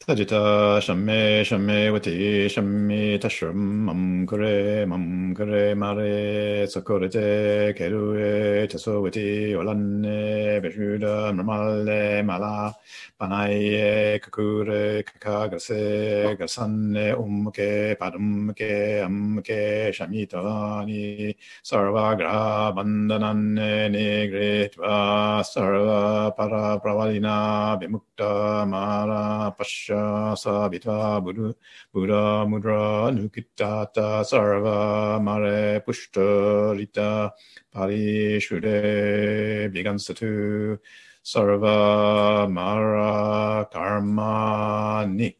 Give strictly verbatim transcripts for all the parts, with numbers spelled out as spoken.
Tajita shamme shamme wati shamme tashram mam kure mam kure mare sakurete kerue tasowati olanne beshuda mamale mala panaye kakure kakagase gasanne umke padumke amke shamitani sarvagra bandananne nigritva sarva para pravalina vimukta mara pasha sabita buddha buddha mudra nukitata sarva mare pushta rita pari shude bigansatu sarva mara karma ni.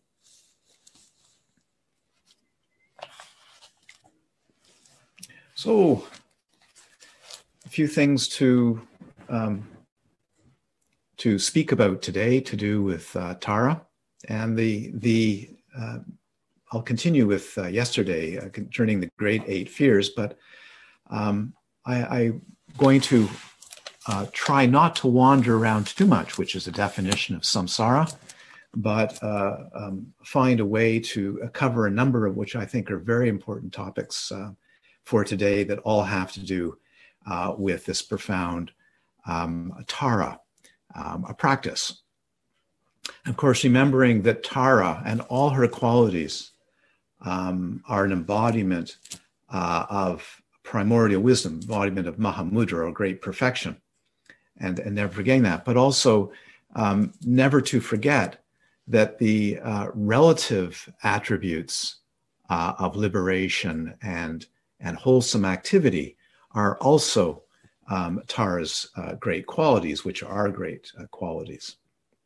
So, a few things to um, to speak about today to do with uh, Tara, and the the uh, I'll continue with uh, yesterday uh, concerning the great eight fears, but um, I, I'm going to uh, try not to wander around too much, which is a definition of samsara, but uh, um, find a way to cover a number of which I think are very important topics uh, for today that all have to do uh, with this profound um, Tara, um, a practice. Of course, remembering that Tara and all her qualities um, are an embodiment uh, of primordial wisdom, embodiment of Mahamudra, or great perfection, and, and never forgetting that, but also um, never to forget that the uh, relative attributes uh, of liberation and, and wholesome activity are also um, Tara's uh, great qualities, which are great uh, qualities.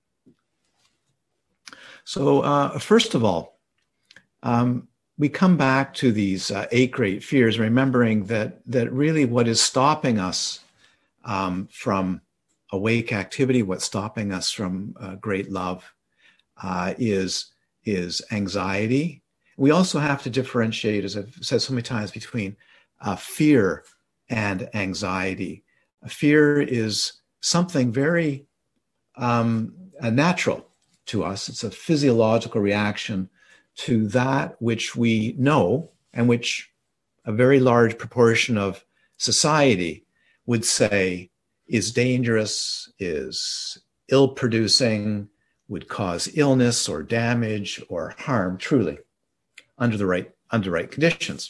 So uh, first of all, um, we come back to these uh, eight great fears, remembering that, that really what is stopping us um, from awake activity, what's stopping us from uh, great love, Uh, is, is anxiety. We also have to differentiate, as I've said so many times, between uh, fear and anxiety. Fear is something very um, uh, natural to us. It's a physiological reaction to that which we know and which a very large proportion of society would say is dangerous, is ill-producing, would cause illness or damage or harm, truly, under the right, under right conditions.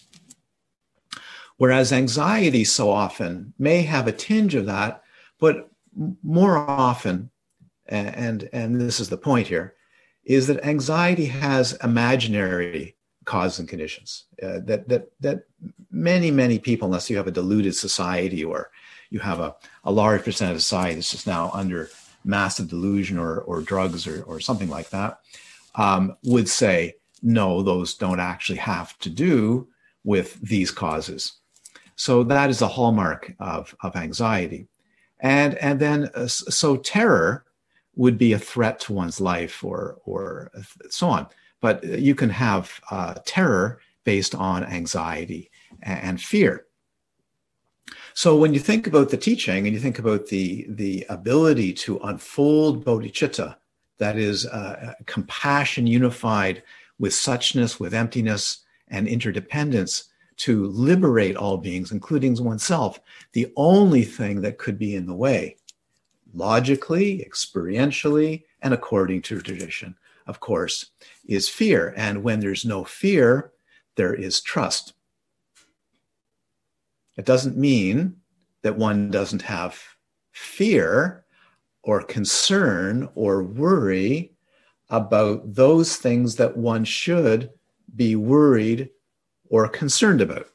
Whereas anxiety so often may have a tinge of that, but more often, and, and this is the point here, is that anxiety has imaginary causes and conditions. Uh, that, that, that many, many people, unless you have a deluded society or you have a, a large percent of society that's just now under massive delusion or, or drugs or, or something like that, um, would say, no, those don't actually have to do with these causes. So that is a hallmark of, of anxiety. And, and then, uh, so terror would be a threat to one's life or, or so on. But you can have uh, terror based on anxiety and, and fear. So when you think about the teaching and you think about the, the ability to unfold bodhicitta, that is uh, compassion unified with suchness, with emptiness and interdependence, to liberate all beings, including oneself, the only thing that could be in the way, logically, experientially, and according to tradition, of course, is fear. And when there's no fear, there is trust. It doesn't mean that one doesn't have fear or concern or worry about those things that one should be worried or concerned about.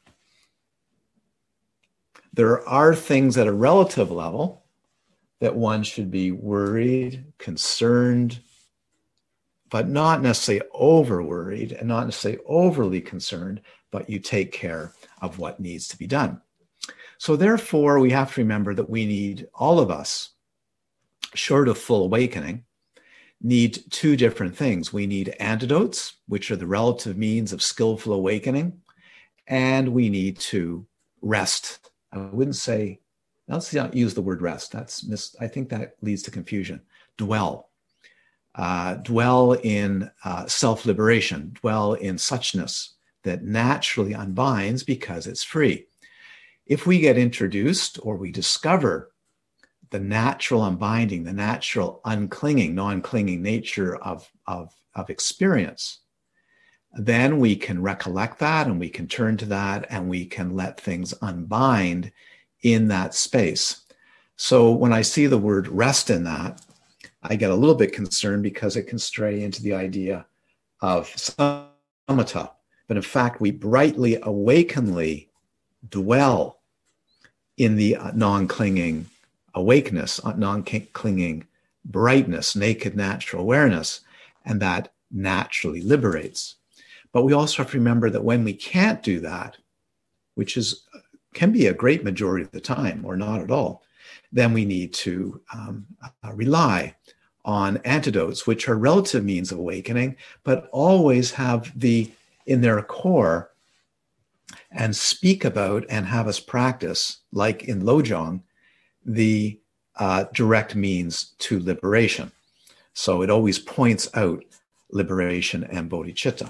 There are things at a relative level that one should be worried, concerned, but not necessarily over-worried and not necessarily overly concerned, but you take care of what needs to be done. So therefore, we have to remember that we need, all of us, short of full awakening, need two different things. We need antidotes, which are the relative means of skillful awakening, and we need to rest. I wouldn't say, let's not use the word rest. That's mis- I think that leads to confusion. Dwell. uh, dwell in uh, self-liberation, dwell in suchness that naturally unbinds because it's free. If we get introduced or we discover the natural unbinding, the natural unclinging, non-clinging nature of, of, of experience, then we can recollect that and we can turn to that and we can let things unbind in that space. So when I see the word rest in that, I get a little bit concerned because it can stray into the idea of samatha. But in fact, we brightly, awakenedly dwell in the non-clinging awakeness, non-clinging brightness, naked natural awareness, and that naturally liberates. But we also have to remember that when we can't do that, which is can be a great majority of the time or not at all, then we need to um, uh, rely on antidotes, which are relative means of awakening, but always have the, in their core, and speak about and have us practice, like in Lojong, the uh, direct means to liberation. So it always points out liberation and bodhicitta.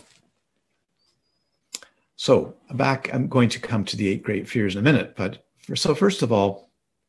So back, I'm going to come to the eight great fears in a minute, but for, so first of all,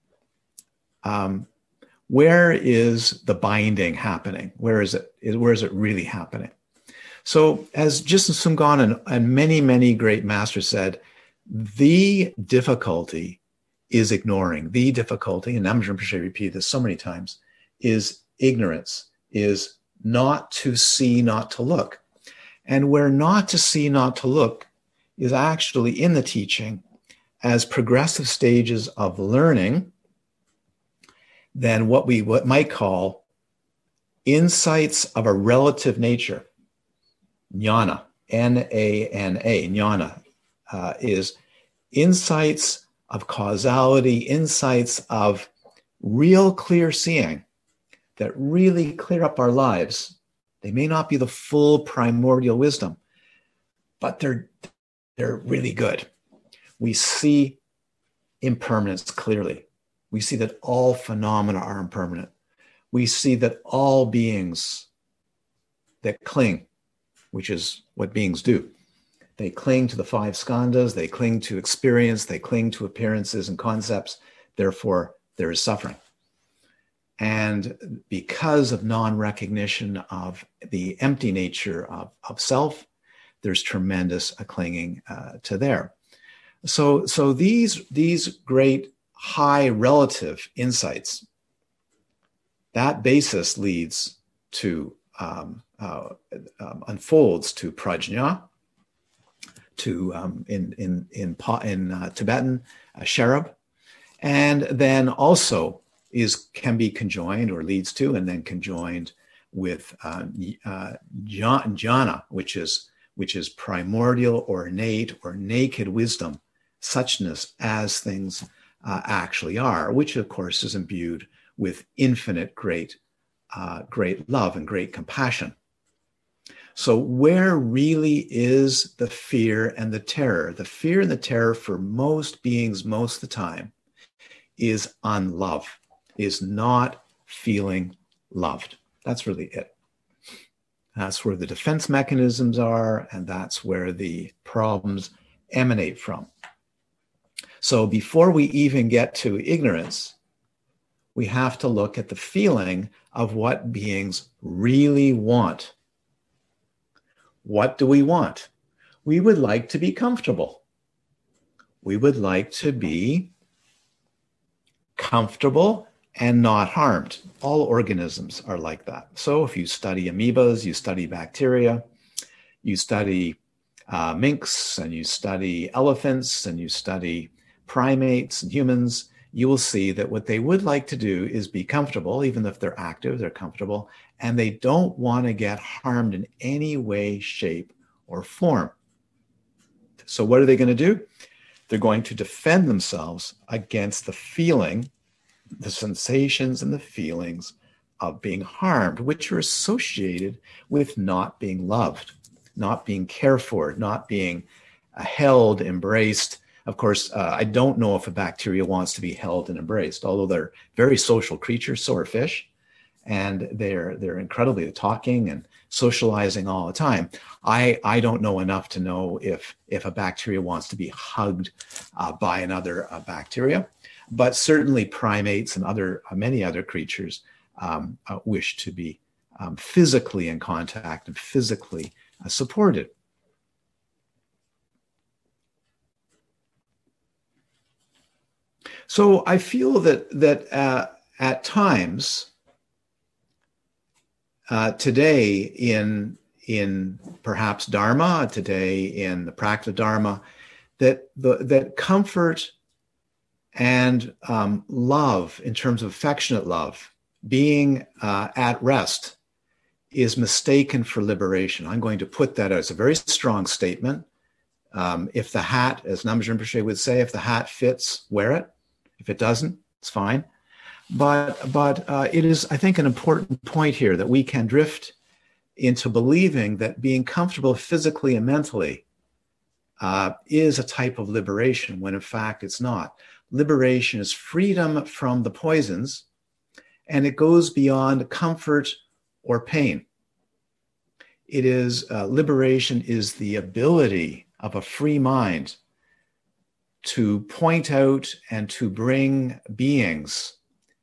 um, where is the binding happening? Where is it? Where is it really happening? So as Jisen Sumgong and, and many, many great masters said, the difficulty is ignoring. The difficulty, and Namjin Rinpoche repeated this so many times, is ignorance, is not to see, not to look. And where not to see, not to look is actually in the teaching as progressive stages of learning, then what we what might call insights of a relative nature. Jnana, N A N A, jnana, uh, is insights of causality, insights of real clear seeing that really clear up our lives. They may not be the full primordial wisdom, but they're, they're really good. We see impermanence clearly. We see that all phenomena are impermanent. We see that all beings that cling, which is what beings do, they cling to the five skandhas, they cling to experience, they cling to appearances and concepts. Therefore, there is suffering. And because of non-recognition of the empty nature of, of self, there's tremendous clinging uh, to there. So, so these, these great high relative insights, that basis leads to, um, uh, um, unfolds to prajna, to um, in in in, in uh, Tibetan, uh, sherab, and then also is can be conjoined or leads to, and then conjoined with uh, uh, jhana, which is which is primordial or innate or naked wisdom, suchness as things uh, actually are, which of course is imbued with infinite great uh, great love and great compassion. So where really is the fear and the terror? The fear and the terror for most beings most of the time is unlove, is not feeling loved. That's really it. That's where the defense mechanisms are, and that's where the problems emanate from. So before we even get to ignorance, we have to look at the feeling of what beings really want. What do we want? We would like to be comfortable. We would like to be comfortable and not harmed. All organisms are like that. So if you study amoebas, you study bacteria, you study uh, minks, and you study elephants, and you study primates and humans, you will see that what they would like to do is be comfortable. Even if they're active, they're comfortable, and they don't want to get harmed in any way, shape, or form. So what are they going to do? They're going to defend themselves against the feeling, the sensations and the feelings of being harmed, which are associated with not being loved, not being cared for, not being uh, held, embraced. Of course, uh, I don't know if a bacteria wants to be held and embraced, although they're very social creatures, so are fish. and they're they're incredibly talking and socializing all the time. I I don't know enough to know if if a bacteria wants to be hugged uh, by another uh, bacteria, but certainly primates and other uh, many other creatures um, uh, wish to be um, physically in contact and physically uh, supported. So I feel that that uh, at times uh, today in in perhaps Dharma, today in the practice of Dharma, that the that comfort and um, love, in terms of affectionate love, being uh, at rest, is mistaken for liberation. I'm going to put that as a very strong statement. Um, if the hat, as Namjin Rinpoche would say, if the hat fits, wear it. If it doesn't, it's fine. But, but uh, it is, I think, an important point here that we can drift into believing that being comfortable physically and mentally uh, is a type of liberation, when in fact it's not. Liberation is freedom from the poisons, and it goes beyond comfort or pain. It is, uh, liberation is the ability of a free mind to point out and to bring beings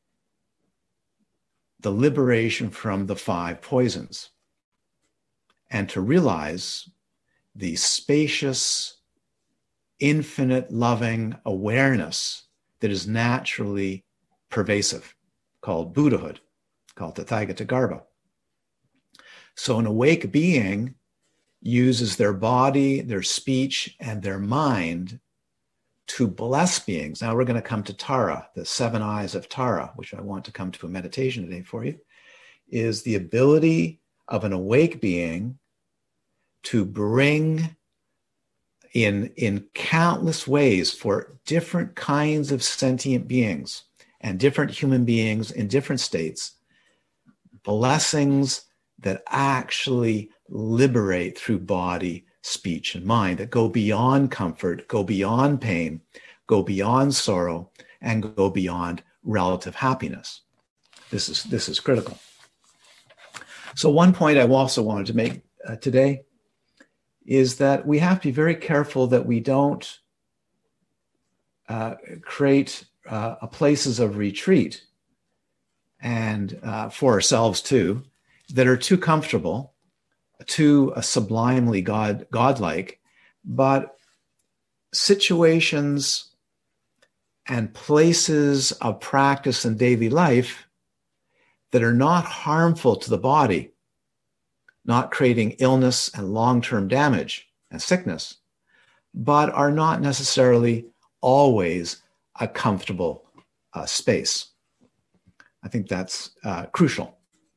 the liberation from the five poisons, and to realize the spacious, infinite, loving awareness that is naturally pervasive, called Buddhahood, called Tathagata. So an awake being uses their body, their speech, and their mind to bless beings. Now we're going to come to Tara, the seven eyes of Tara, which I want to come to a meditation today for you, is the ability of an awake being to bring in, in countless ways for different kinds of sentient beings and different human beings in different states, blessings that actually liberate through body, speech, and mind, that go beyond comfort, go beyond pain, go beyond sorrow, and go beyond relative happiness. This is, this is critical. So one point I also wanted to make uh, today is that we have to be very careful that we don't uh, create uh, places of retreat, and uh, for ourselves too, that are too comfortable, too uh, sublimely God, godlike, but situations and places of practice in daily life that are not harmful to the body, not creating illness and long-term damage and sickness, but are not necessarily always a comfortable uh, space. I think that's uh, crucial,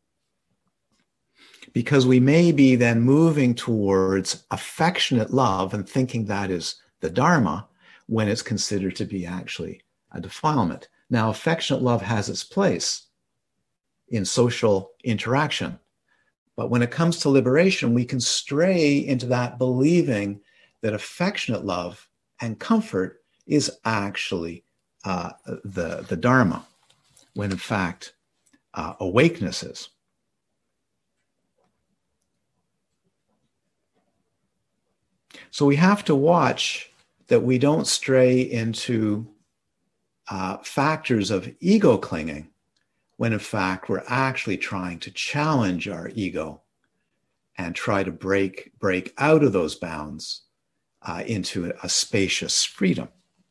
because we may be then moving towards affectionate love and thinking that is the Dharma when it's considered to be actually a defilement. Now, affectionate love has its place in social interaction, but when it comes to liberation, we can stray into that believing that affectionate love and comfort is actually uh, the, the Dharma, when in fact uh, awakeness is. So we have to watch that we don't stray into uh, factors of ego clinging, when in fact we're actually trying to challenge our ego and try to break, break out of those bounds uh, into a, a spacious freedom.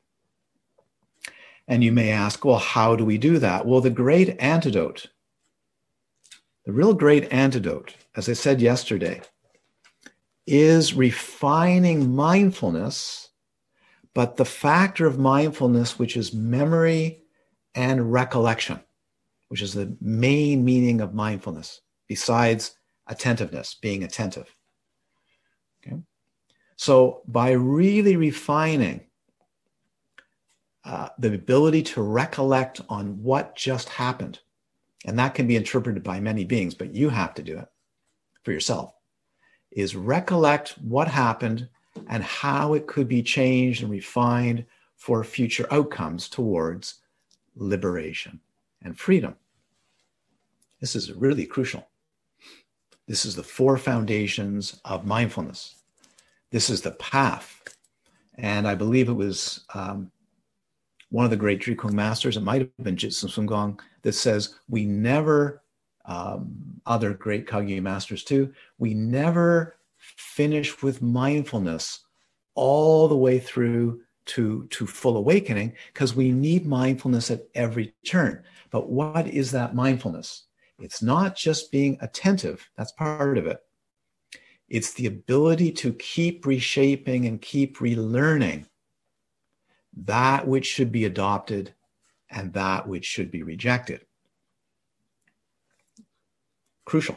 And you may ask, well, how do we do that? Well, the great antidote, the real great antidote, as I said yesterday, is refining mindfulness, but the factor of mindfulness, which is memory and recollection, which is the main meaning of mindfulness, besides attentiveness, being attentive. Okay? So by really refining uh, the ability to recollect on what just happened, and that can be interpreted by many beings, but you have to do it for yourself, is recollect what happened and how it could be changed and refined for future outcomes towards liberation and freedom. This is really crucial. This is the four foundations of mindfulness. This is the path. And I believe it was um, one of the great Drikung masters, it might have been Jitsun Sumgong, that says we never, um, other great Kagyu masters too, we never finish with mindfulness all the way through to, to full awakening, because we need mindfulness at every turn. But what is that mindfulness? It's not just being attentive. That's part of it. It's the ability to keep reshaping and keep relearning that which should be adopted and that which should be rejected. Crucial.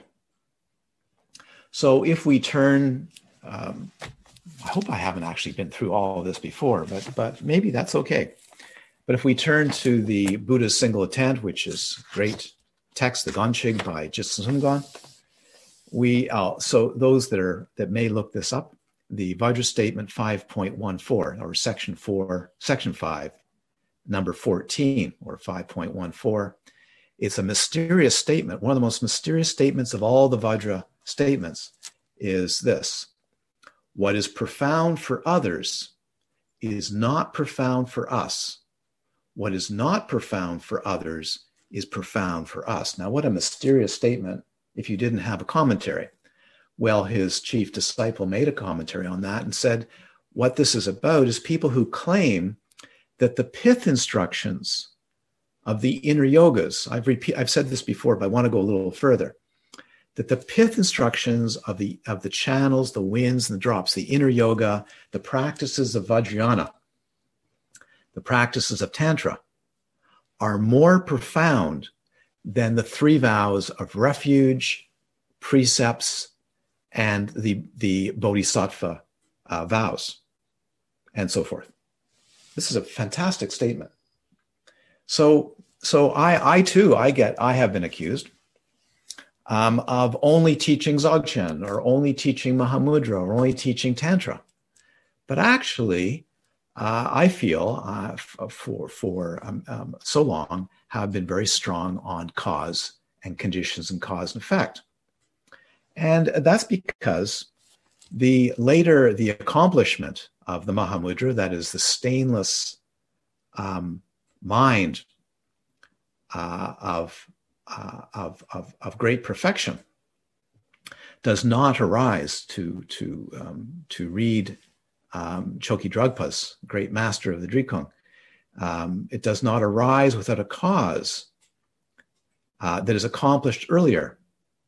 So if we turn, um, I hope I haven't actually been through all of this before, but, but maybe that's okay. But if we turn to the Buddha's Single Intent, which is great text, the Gonchig by Jitsun Sumgong, we, uh, so those that are, that may look this up, the Vajra Statement five point one four, or section four, section five, number fourteen, or five point one four. It's a mysterious statement. One of the most mysterious statements of all the Vajra statements is this: what is profound for others is not profound for us. What is not profound for others is profound for us. Now, what a mysterious statement if you didn't have a commentary. Well, his chief disciple made a commentary on that and said, what this is about is people who claim that the pith instructions of the inner yogas, I've, repeat, I've said this before, but I want to go a little further, that the pith instructions of the, of the channels, the winds and the drops, the inner yoga, the practices of Vajrayana, the practices of Tantra, are more profound than the three vows of refuge, precepts, and the, the bodhisattva uh, vows, and so forth. This is a fantastic statement. So, so I, I too, I get, I have been accused um, of only teaching Dzogchen, or only teaching Mahamudra, or only teaching Tantra. But actually, uh, I feel uh, f- for, for um, um, so long have been very strong on cause and conditions and cause and effect. And that's because the later, the accomplishment of the Mahamudra, that is the stainless um, mind uh, of, uh, of, of, of great perfection, does not arise to, to, um, to read um, Choki Dragpa's great master of the Drikung. Um, it does not arise without a cause uh, that is accomplished earlier.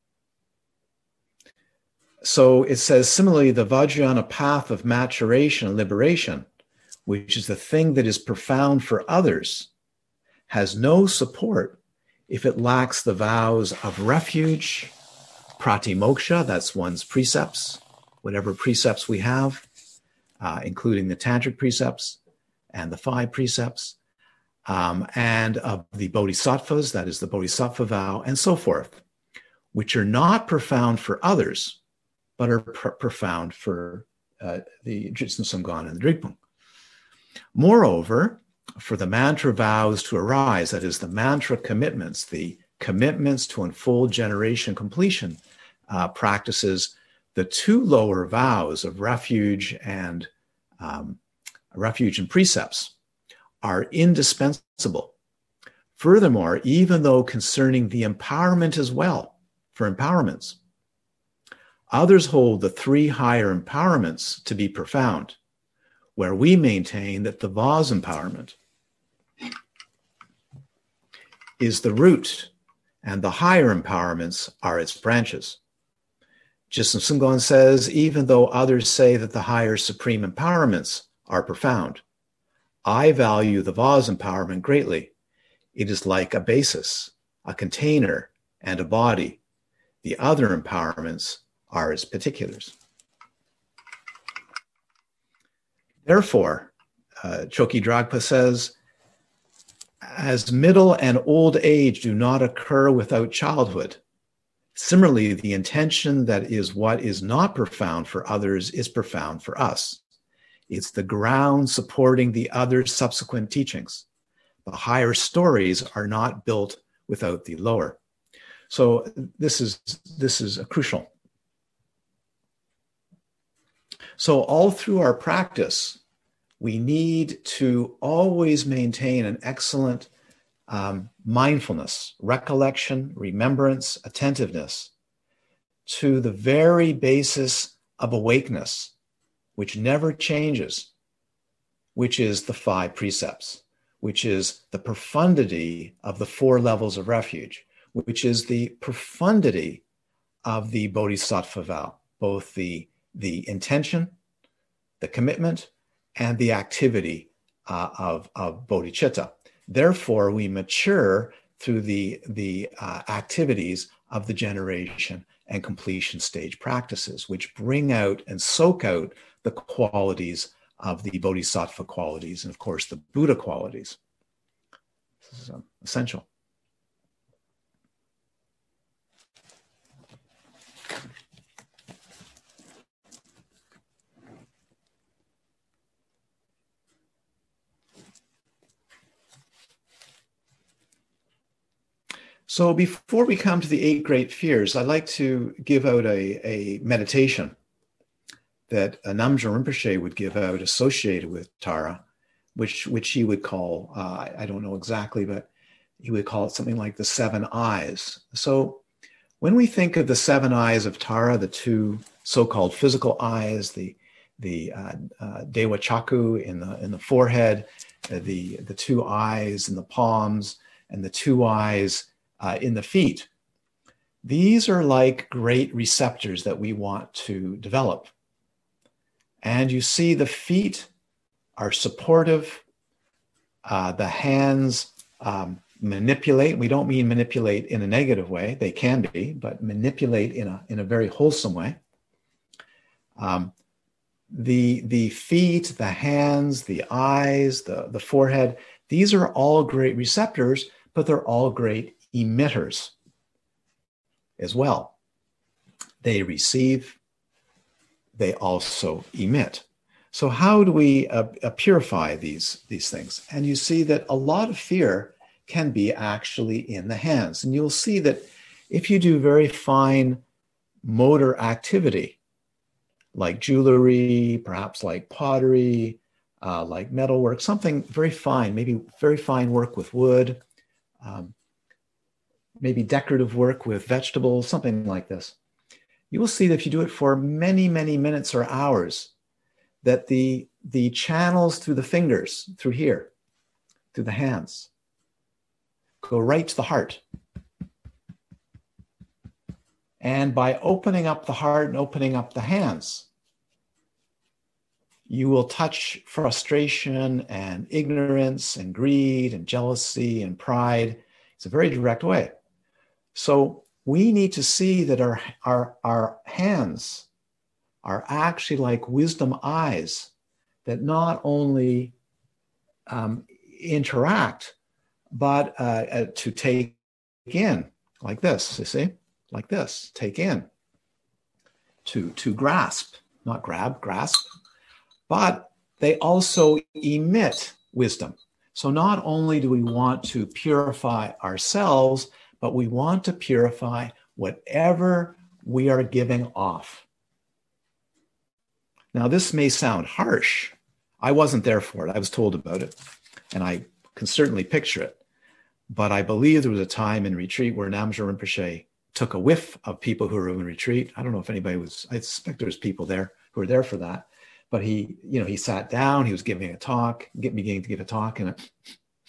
So it says, similarly, the Vajrayana path of maturation and liberation, which is the thing that is profound for others, has no support if it lacks the vows of refuge, pratimoksha, that's one's precepts, whatever precepts we have, uh, including the tantric precepts and the five precepts, um, and of the bodhisattvas, that is the bodhisattva vow, and so forth, which are not profound for others, but are pr- profound for uh, the Jitsun Sumgong and the Drikung. Moreover, for the mantra vows to arise, that is the mantra commitments, the commitments to unfold generation completion uh, practices, the two lower vows of refuge and um, refuge and precepts are indispensable. Furthermore, even though concerning the empowerment as well, for empowerments, others hold the three higher empowerments to be profound, where we maintain that the Vaz empowerment is the root and the higher empowerments are its branches. Jitsun Sumgong says, even though others say that the higher supreme empowerments are profound, I value the Vaz empowerment greatly. It is like a basis, a container, and a body. The other empowerments are its particulars. Therefore, uh, Choki Dragpa says, as middle and old age do not occur without childhood, similarly, the intention that is what is not profound for others is profound for us. It's the ground supporting the other subsequent teachings. The higher stories are not built without the lower. So this is, this is crucial. So all through our practice, we need to always maintain an excellent um, mindfulness, recollection, remembrance, attentiveness to the very basis of awakeness, which never changes, which is the five precepts, which is the profundity of the four levels of refuge, which is the profundity of the bodhisattva vow, both the, the intention, the commitment, and the activity uh, of, of bodhicitta. Therefore, we mature through the, the uh, activities of the generation and completion stage practices, which bring out and soak out the qualities of the bodhisattva qualities and, of course, the Buddha qualities. This is um, essential. So before we come to the eight great fears, I'd like to give out a, a meditation that Namgyal Rinpoche would give out associated with Tara, which, which he would call, uh, I don't know exactly, but he would call it something like the seven eyes. So when we think of the seven eyes of Tara, the two so-called physical eyes, the, the uh, uh, Dewa Chaku in the, in the forehead, uh, the, the two eyes in the palms, and the two eyes Uh, in the feet. These are like great receptors that we want to develop. And you see the feet are supportive. Uh, the hands um, manipulate. We don't mean manipulate in a negative way. They can be, but manipulate in a, in a very wholesome way. Um, the, the feet, the hands, the eyes, the, the forehead, these are all great receptors, but they're all great emitters as well. They receive, they also emit. So how do we uh, uh, purify these, these things? And you see that a lot of fear can be actually in the hands. And you'll see that if you do very fine motor activity, like jewelry, perhaps like pottery, uh, like metalwork, something very fine, maybe very fine work with wood, um, maybe decorative work with vegetables, something like this. You will see that if you do it for many, many minutes or hours, that the, the channels through the fingers, through here, through the hands, go right to the heart. And by opening up the heart and opening up the hands, you will touch frustration and ignorance and greed and jealousy and pride. It's a very direct way. So we need to see that our, our, our hands are actually like wisdom eyes that not only um, interact, but uh, uh, to take in, like this, you see, like this, take in, to, to grasp, not grab, grasp, but they also emit wisdom. So not only do we want to purify ourselves, but we want to purify whatever we are giving off. Now, this may sound harsh. I wasn't there for it. I was told about it, and I can certainly picture it. But I believe there was a time in retreat where Namgyal Rinpoche took a whiff of people who were in retreat. I don't know if anybody was, I suspect there was people there who were there for that. But he, you know, he sat down, he was giving a talk, beginning to give a talk, and it,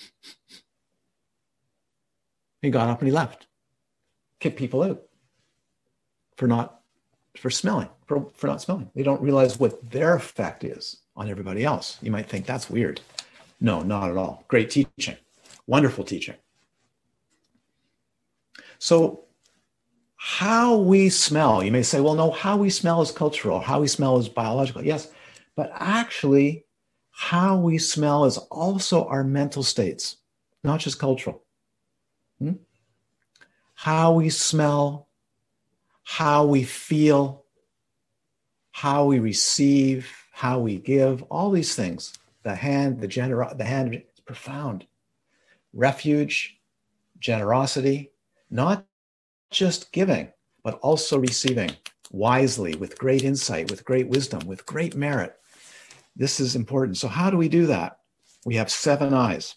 he got up and he left. Kicked people out for not, for smelling, for, for not smelling. They don't realize what their effect is on everybody else. You might think that's weird. No, not at all. Great teaching. Wonderful teaching. So how we smell, you may say, well, no, how we smell is cultural. How we smell is biological. Yes, but actually how we smell is also our mental states, not just cultural. Hmm? How we smell, how we feel, how we receive, how we give, all these things. The hand, the gener- the hand is profound. Refuge, generosity, not just giving, but also receiving wisely, with great insight, with great wisdom, with great merit. This is important. So how do we do that? We have seven eyes.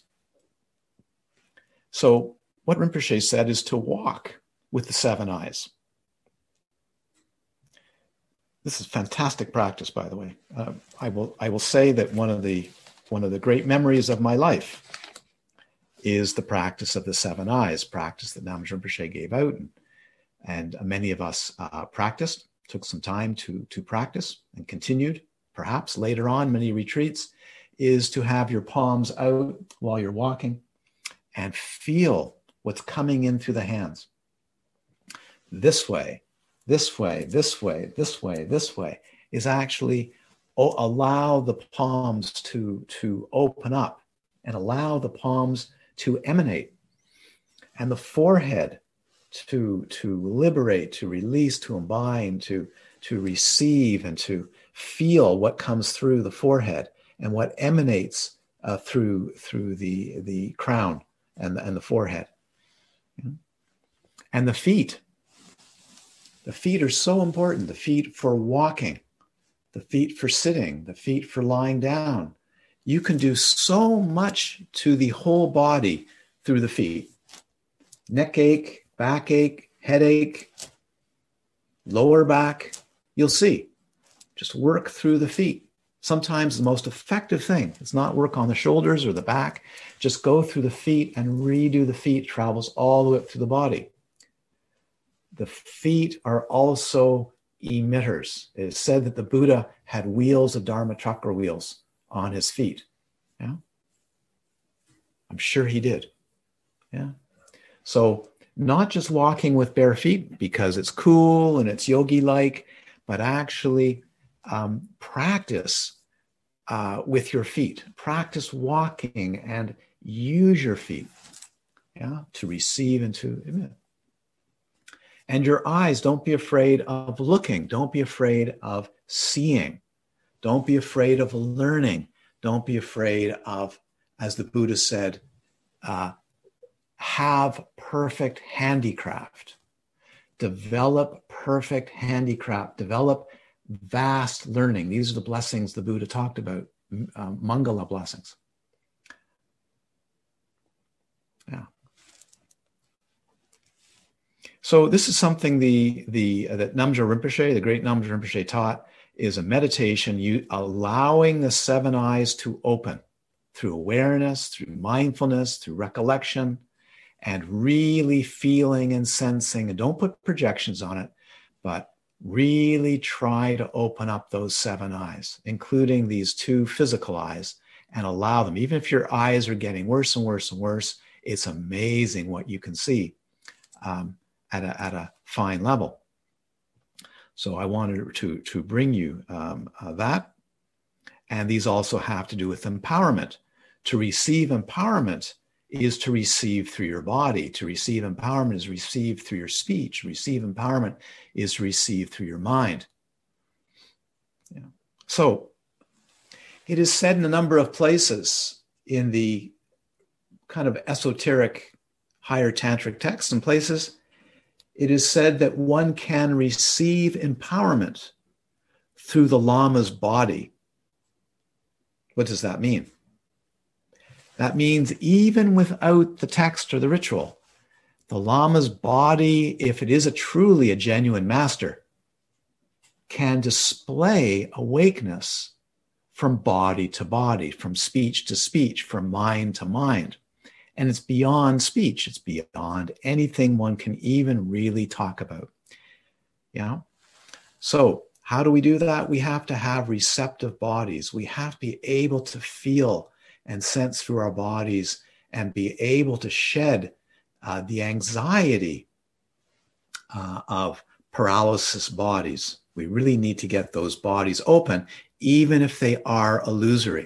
So what Rinpoche said is to walk with the seven eyes. This is fantastic practice, by the way. Uh, I will I will say that one of the one of the great memories of my life is the practice of the seven eyes, practice that Namdra Rinpoche gave out, and, and many of us uh, practiced. Took some time to to practice and continued. Perhaps later on, many retreats, is to have your palms out while you're walking and feel what's coming in through the hands. This way, this way, this way, this way, this way is actually oh, allow the palms to, to open up and allow the palms to emanate and the forehead to, to liberate, to release, to imbibe, to, to receive and to feel what comes through the forehead and what emanates uh, through, through the, the crown and, and the forehead. And the feet. The feet are so important. The feet for walking, the feet for sitting, the feet for lying down. You can do so much to the whole body through the feet. Neck ache, backache, headache, lower back. You'll see. Just work through the feet. Sometimes the most effective thing is not work on the shoulders or the back. Just go through the feet and redo the feet. Travels all the way up to the body. The feet are also emitters. It is said that the Buddha had wheels of Dharma chakra wheels on his feet. Yeah, I'm sure he did. Yeah. So not just walking with bare feet because it's cool and it's yogi-like, but actually um, practice uh, with your feet. Practice walking and use your feet, yeah, to receive and to emit. And your eyes, don't be afraid of looking. Don't be afraid of seeing. Don't be afraid of learning. Don't be afraid of, as the Buddha said, uh, have perfect handicraft. Develop perfect handicraft. Develop vast learning. These are the blessings the Buddha talked about, uh, Mangala blessings. Yeah. So this is something the, the, uh, that Namdra Rinpoche, the great Namdra Rinpoche taught, is a meditation, you allowing the seven eyes to open through awareness, through mindfulness, through recollection, and really feeling and sensing. And don't put projections on it, but really try to open up those seven eyes, including these two physical eyes, and allow them. Even if your eyes are getting worse and worse and worse, it's amazing what you can see. Um, At a, at a fine level. So I wanted to, to bring you um, uh, that. And these also have to do with empowerment. To receive empowerment is to receive through your body. To receive empowerment is receive through your speech. Receive empowerment is to receive through your mind. Yeah. So it is said in a number of places in the kind of esoteric higher tantric texts and places, it is said that one can receive empowerment through the Lama's body. What does that mean? That means even without the text or the ritual, the Lama's body, if it is a truly a genuine master, can display awakeness from body to body, from speech to speech, from mind to mind. And it's beyond speech. It's beyond anything one can even really talk about. Yeah. So how do we do that? We have to have receptive bodies. We have to be able to feel and sense through our bodies and be able to shed uh, the anxiety uh, of paralysis bodies. We really need to get those bodies open, even if they are illusory.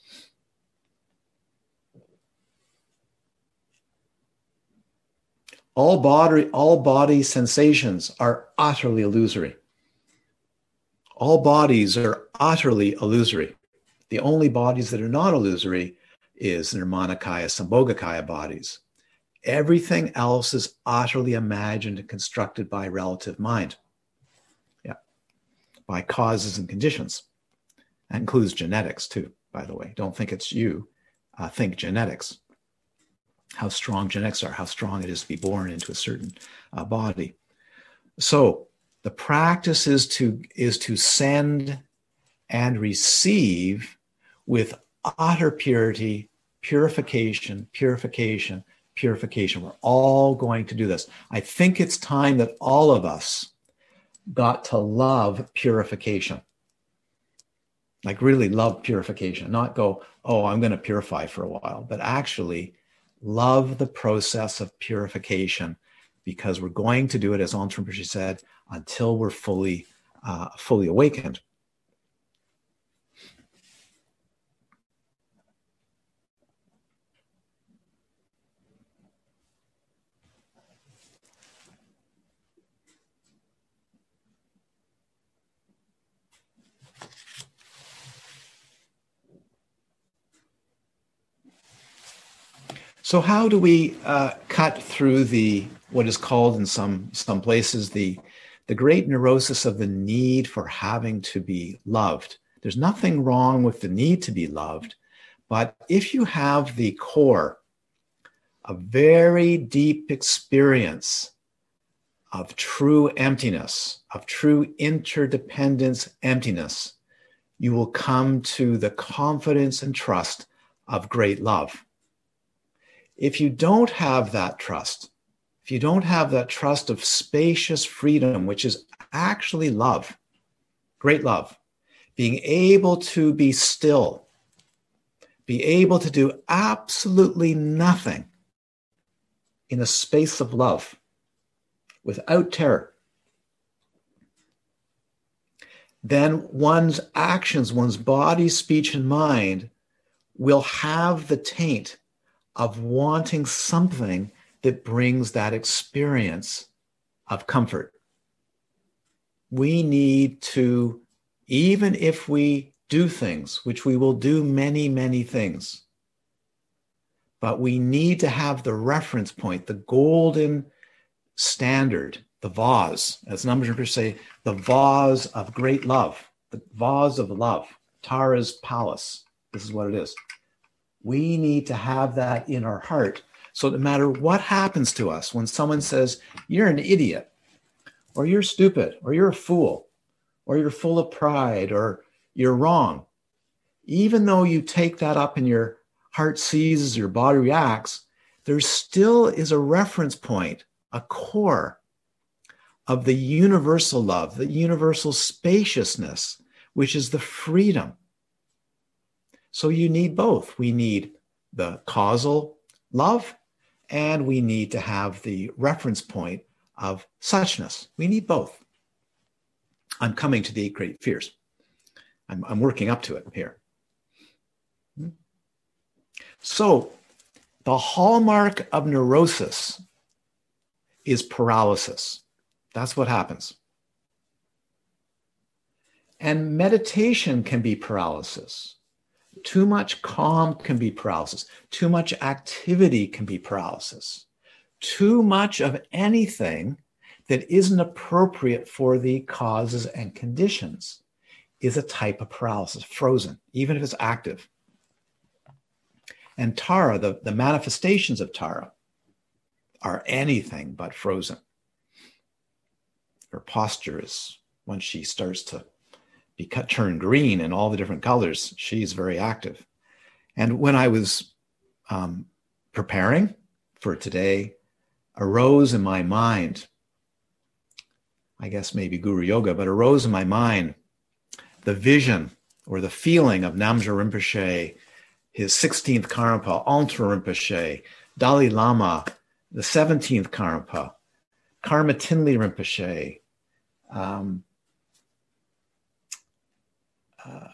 All body, all body sensations are utterly illusory. All bodies are utterly illusory. The only bodies that are not illusory is Nirmanakaya, Sambhogakaya bodies. Everything else is utterly imagined and constructed by relative mind. Yeah. By causes and conditions. That includes genetics too, by the way. Don't think it's you. Uh, think genetics. How strong genetics are, how strong it is to be born into a certain uh, body. So the practice is to, is to send and receive with utter purity, purification, purification, purification. We're all going to do this. I think it's time that all of us got to love purification. Like really love purification, not go, oh, I'm going to purify for a while, but actually love the process of purification, because we're going to do it, as Aum Rinpoche said, until we're fully, uh, fully awakened. So how do we uh, cut through the, what is called in some, some places, the, the great neurosis of the need for having to be loved? There's nothing wrong with the need to be loved, but if you have the core, a very deep experience of true emptiness, of true interdependence emptiness, you will come to the confidence and trust of great love. If you don't have that trust, if you don't have that trust of spacious freedom, which is actually love, great love, being able to be still, be able to do absolutely nothing in a space of love without terror, then one's actions, one's body, speech, and mind will have the taint of wanting something that brings that experience of comfort. We need to, even if we do things, which we will do many, many things, but we need to have the reference point, the golden standard, the vase, as Nam Rinpoche say, the vase of great love, the vase of love, Tara's palace. This is what it is. We need to have that in our heart. So no matter what happens to us, when someone says, you're an idiot, or you're stupid, or you're a fool, or you're full of pride, or you're wrong, even though you take that up and your heart seizes, your body reacts, there still is a reference point, a core of the universal love, the universal spaciousness, which is the freedom. So you need both. We need the causal love, and we need to have the reference point of suchness. We need both. I'm coming to the eight great fears. I'm, I'm working up to it here. So the hallmark of neurosis is paralysis. That's what happens. And meditation can be paralysis. Too much calm can be paralysis. Too much activity can be paralysis. Too much of anything that isn't appropriate for the causes and conditions is a type of paralysis, frozen, even if it's active. And Tara, the, the manifestations of Tara, are anything but frozen. Her posture is, once she starts to be cut, turn green in all the different colors, she's very active. And when I was um, preparing for today, arose in my mind, I guess maybe Guru Yoga, but arose in my mind the vision or the feeling of Namgyal Rinpoche, his sixteenth Karmapa, Altar Rinpoche, Dalai Lama, the seventeenth Karmapa, Karma Tinley Rinpoche, um, uh,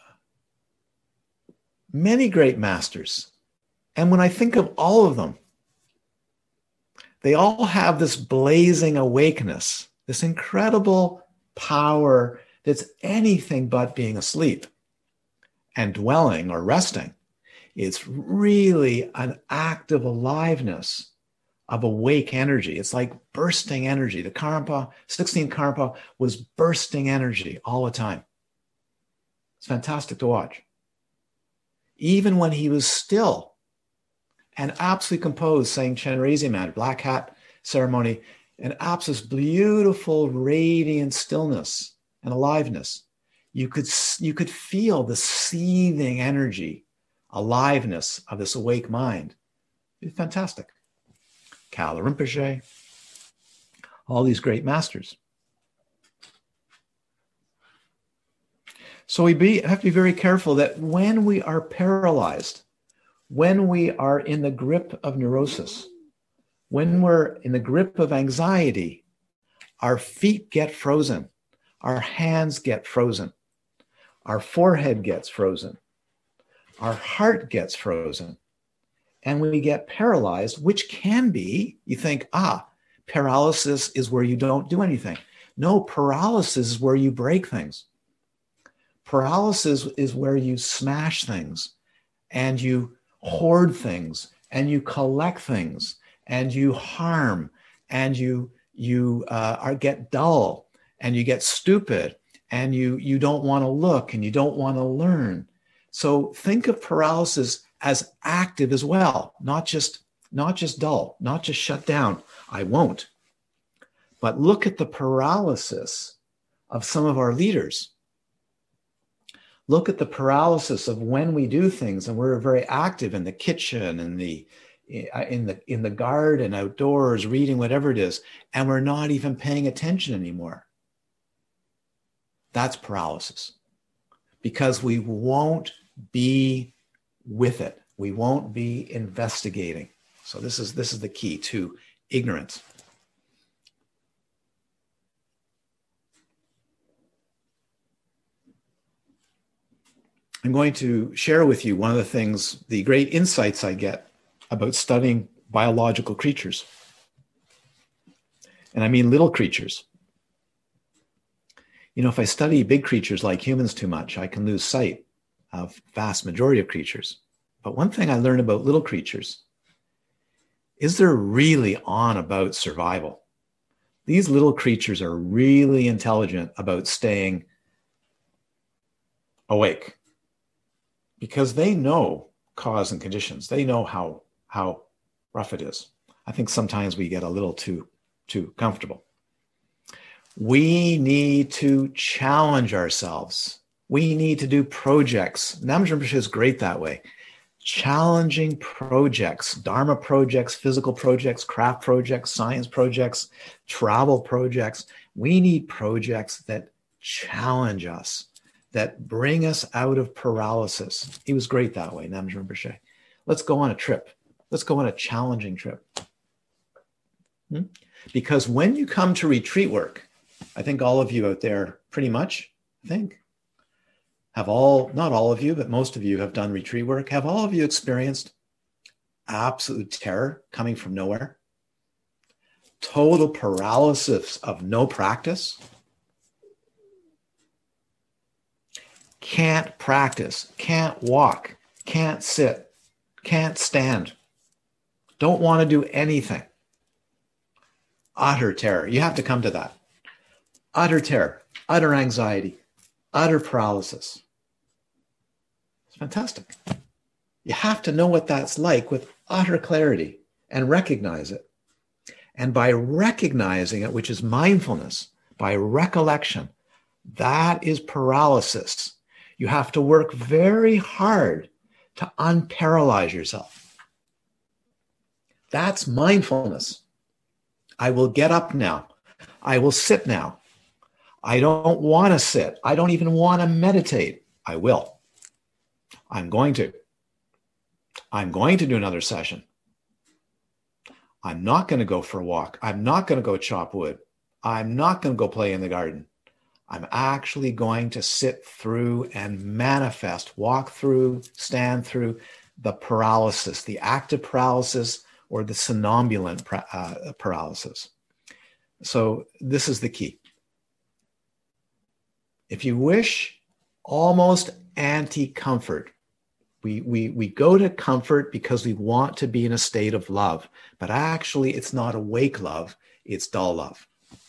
many great masters. And when I think of all of them, they all have this blazing awakeness, this incredible power that's anything but being asleep and dwelling or resting. It's really an active aliveness of awake energy. It's like bursting energy. The Karmapa, sixteenth Karmapa was bursting energy all the time. It's fantastic to watch. Even when he was still and absolutely composed, saying Chenrezig Man, Black Hat ceremony, an absolute beautiful, radiant stillness and aliveness. You could, you could feel the seething energy, aliveness of this awake mind. It's fantastic. Kalu Rinpoche, all these great masters. So we be, have to be very careful that when we are paralyzed, when we are in the grip of neurosis, when we're in the grip of anxiety, our feet get frozen, our hands get frozen, our forehead gets frozen, our heart gets frozen, and we get paralyzed, which can be, you think, ah, paralysis is where you don't do anything. No, paralysis is where you break things. Paralysis is where you smash things and you hoard things and you collect things and you harm and you you uh, are get dull and you get stupid and you you don't want to look and you don't want to learn. So think of paralysis as active as well, not just not just dull, not just shut down. I won't. But look at the paralysis of some of our leaders. Look at the paralysis of when we do things and we're very active in the kitchen and the in the in the garden, outdoors, reading, whatever it is, and we're not even paying attention anymore. That's paralysis. Because we won't be with it. We won't be investigating. So this is this is the key to ignorance. I'm going to share with you one of the things, the great insights I get about studying biological creatures. And I mean little creatures. You know, if I study big creatures like humans too much, I can lose sight of vast majority of creatures. But one thing I learned about little creatures is they're really on about survival. These little creatures are really intelligent about staying awake because they know cause and conditions. They know how, how rough it is. I think sometimes we get a little too, too comfortable. We need to challenge ourselves. We need to do projects. Namdra Rinpoche is great that way. Challenging projects, Dharma projects, physical projects, craft projects, science projects, travel projects. We need projects that challenge us, that bring us out of paralysis. He was great that way, Namdra Rinpoche. Let's go on a trip. Let's go on a challenging trip. Hmm? Because when you come to retreat work, I think all of you out there pretty much, I think, have all, not all of you, but most of you have done retreat work. Have all of you experienced absolute terror coming from nowhere? Total paralysis of no practice? Can't practice, can't walk, can't sit, can't stand, don't want to do anything. Utter terror. You have to come to that. Utter terror, utter anxiety, utter paralysis. It's fantastic. You have to know what that's like with utter clarity and recognize it. And by recognizing it, which is mindfulness, by recollection, that is paralysis. You have to work very hard to unparalyze yourself. That's mindfulness. I will get up now. I will sit now. I don't want to sit. I don't even want to meditate. I will. I'm going to. I'm going to do another session. I'm not going to go for a walk. I'm not going to go chop wood. I'm not going to go play in the garden. I'm actually going to sit through and manifest, walk through, stand through the paralysis, the active paralysis or the somnambulant uh, paralysis. So this is the key. If you wish almost anti-comfort, We, we, we go to comfort because we want to be in a state of love, but actually it's not awake love, it's dull love.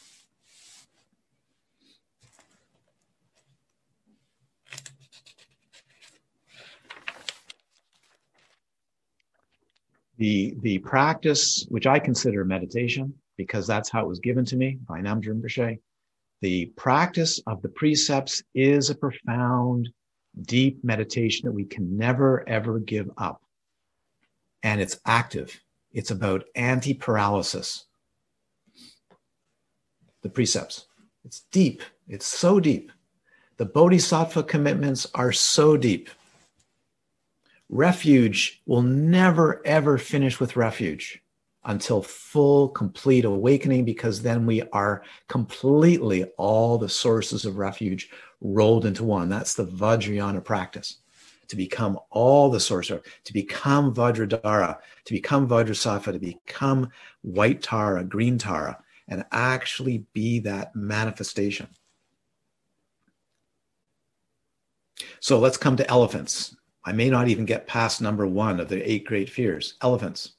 The, the practice, which I consider meditation, because that's how it was given to me by Namgyal Rinpoche, the practice of the precepts is a profound, deep meditation that we can never, ever give up. And it's active. It's about anti-paralysis. The precepts. It's deep. It's so deep. The Bodhisattva commitments are so deep. Refuge will never, ever finish with refuge until full, complete awakening, because then we are completely all the sources of refuge rolled into one. That's the Vajrayana practice. To become all the source of, to become Vajradhara, to become Vajrasattva, to become white Tara, green Tara, and actually be that manifestation. So let's come to elephants. I may not even get past number one of the eight great fears. Elephants.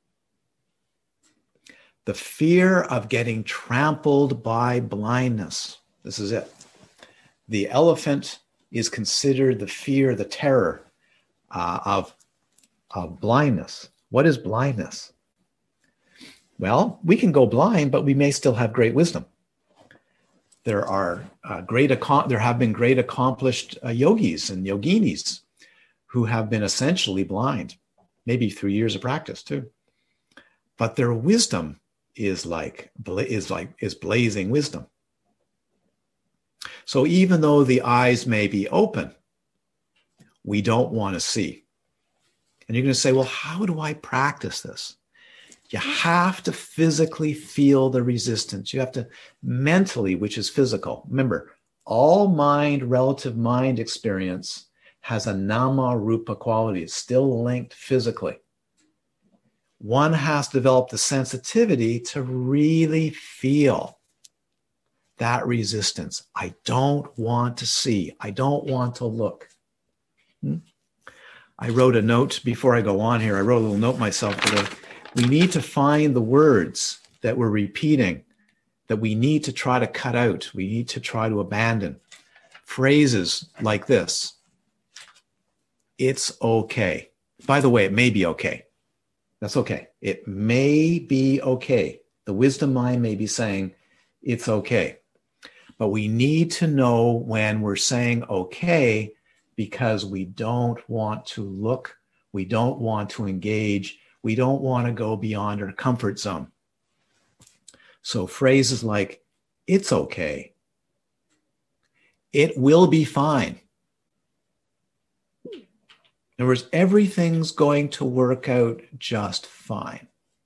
The fear of getting trampled by blindness. This is it. The elephant is considered the fear, the terror uh, of, of blindness. What is blindness? Well, we can go blind, but we may still have great wisdom. There are uh, great, there have been great accomplished uh, yogis and yoginis who have been essentially blind, maybe through years of practice too. But their wisdom is like, is like, is blazing wisdom. So even though the eyes may be open, we don't want to see. And you're going to say, well, how do I practice this? You have to physically feel the resistance. You have to mentally, which is physical. Remember, all mind, relative mind experience has a nama rupa quality. It's still linked physically. One has to develop the sensitivity to really feel that resistance. I don't want to see. I don't want to look. Hmm? I wrote a note before I go on here. I wrote a little note myself today. We need to find the words that we're repeating that we need to try to cut out. We need to try to abandon. Phrases like this. It's okay. By the way, it may be okay. That's okay. It may be okay. The wisdom mind may be saying it's okay. But we need to know when we're saying okay, because we don't want to look, we don't want to engage, we don't want to go beyond our comfort zone. So phrases like, it's okay, it will be fine. In other words, everything's going to work out just fine.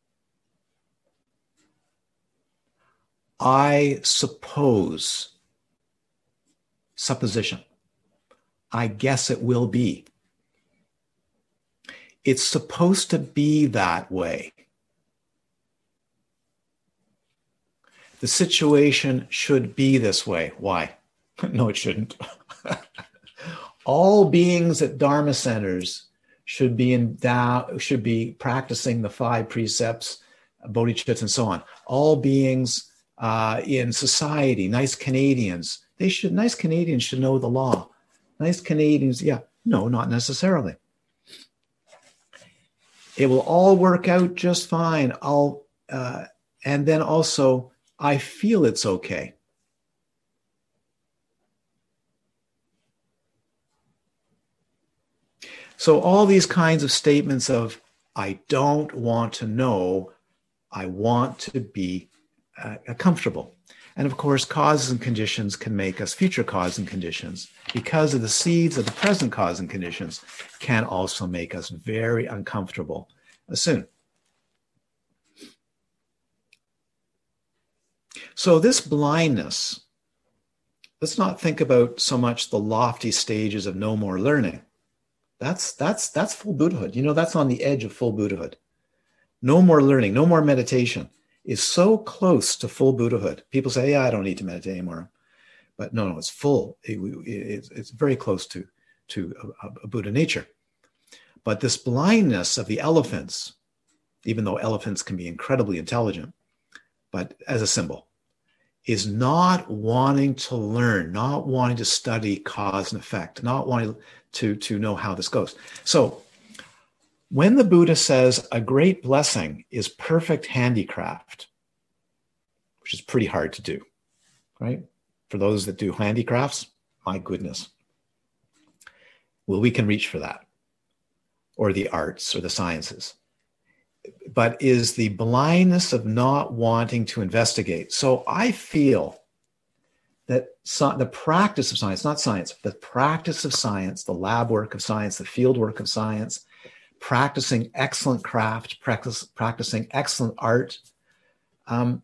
I suppose, supposition, I guess it will be. It's supposed to be that way. The situation should be this way. Why? No, it shouldn't. All beings at Dharma centers should be in Tao, should be practicing the five precepts, bodhicitta, and so on. All beings uh, in society, nice Canadians, they should. Nice Canadians should know the law. Nice Canadians, yeah, no, not necessarily. It will all work out just fine. I'll, uh, and then also, I feel it's okay. So all these kinds of statements of, I don't want to know, I want to be uh, comfortable. And of course, causes and conditions can make us, future causes and conditions, because of the seeds of the present cause and conditions, can also make us very uncomfortable soon. So this blindness, let's not think about so much the lofty stages of no more learning. That's, that's, that's full Buddhahood. You know, that's on the edge of full Buddhahood. No more learning, no more meditation is so close to full Buddhahood. People say, yeah, I don't need to meditate anymore. But no, no, it's full. It, it, it's very close to, to a, a Buddha nature. But this blindness of the elephants, even though elephants can be incredibly intelligent, but as a symbol, is not wanting to learn, not wanting to study cause and effect, not wanting to, to know how this goes. So when the Buddha says a great blessing is perfect handicraft, which is pretty hard to do, right? For those that do handicrafts, my goodness. Well, we can reach for that, or the arts or the sciences. But is the blindness of not wanting to investigate. So I feel that so, the practice of science, not science, the practice of science, the lab work of science, the field work of science, practicing excellent craft, practice, practicing excellent art, um,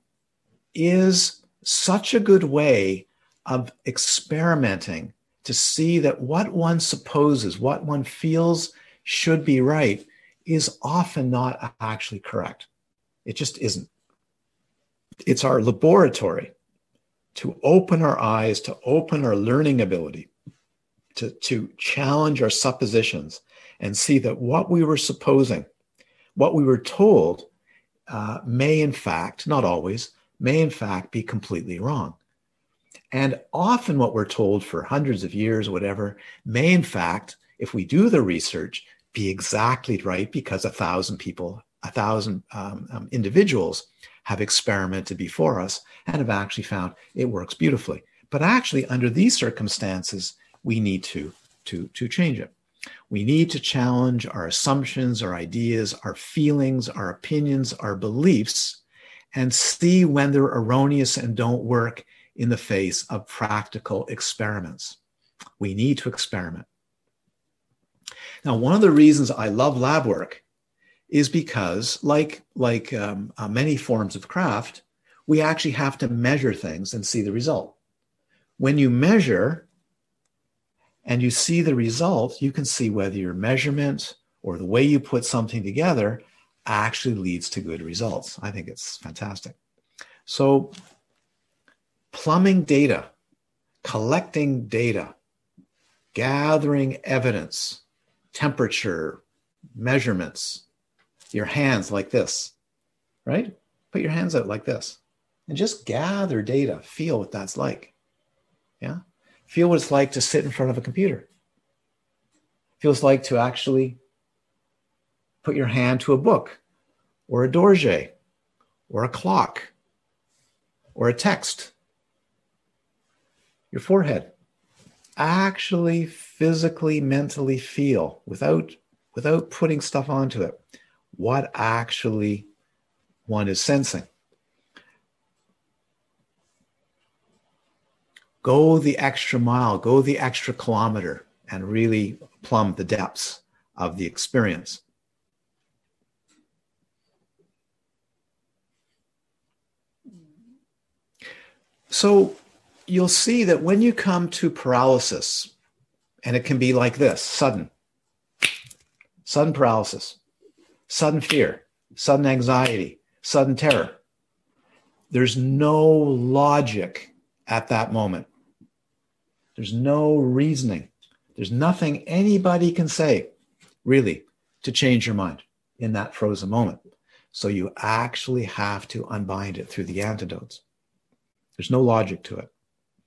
is such a good way of experimenting to see that what one supposes, what one feels should be right, is often not actually correct. It just isn't. It's our laboratory to open our eyes, to open our learning ability, to, to challenge our suppositions and see that what we were supposing, what we were told, uh, may in fact, not always, may in fact be completely wrong. And often what we're told for hundreds of years, whatever, may in fact, if we do the research, be exactly right, because a thousand people, a thousand um, um, individuals have experimented before us and have actually found it works beautifully. But actually, under these circumstances, we need to, to, to change it. We need to challenge our assumptions, our ideas, our feelings, our opinions, our beliefs, and see when they're erroneous and don't work in the face of practical experiments. We need to experiment. Now, one of the reasons I love lab work is because, like, like um, uh, many forms of craft, we actually have to measure things and see the result. When you measure and you see the result, you can see whether your measurement or the way you put something together actually leads to good results. I think it's fantastic. So plumbing data, collecting data, gathering evidence, temperature, measurements, your hands like this, right? Put your hands out like this and just gather data. Feel what that's like. Yeah. Feel what it's like to sit in front of a computer. Feels like to actually put your hand to a book or a dorje or a clock or a text. Your forehead. Actually physically, mentally feel without, without putting stuff onto it, what actually one is sensing. Go the extra mile, go the extra kilometer, and really plumb the depths of the experience. So you'll see that when you come to paralysis, and it can be like this, sudden, sudden paralysis, sudden fear, sudden anxiety, sudden terror, there's no logic at that moment. There's no reasoning. There's nothing anybody can say, really, to change your mind in that frozen moment. So you actually have to unbind it through the antidotes. There's no logic to it.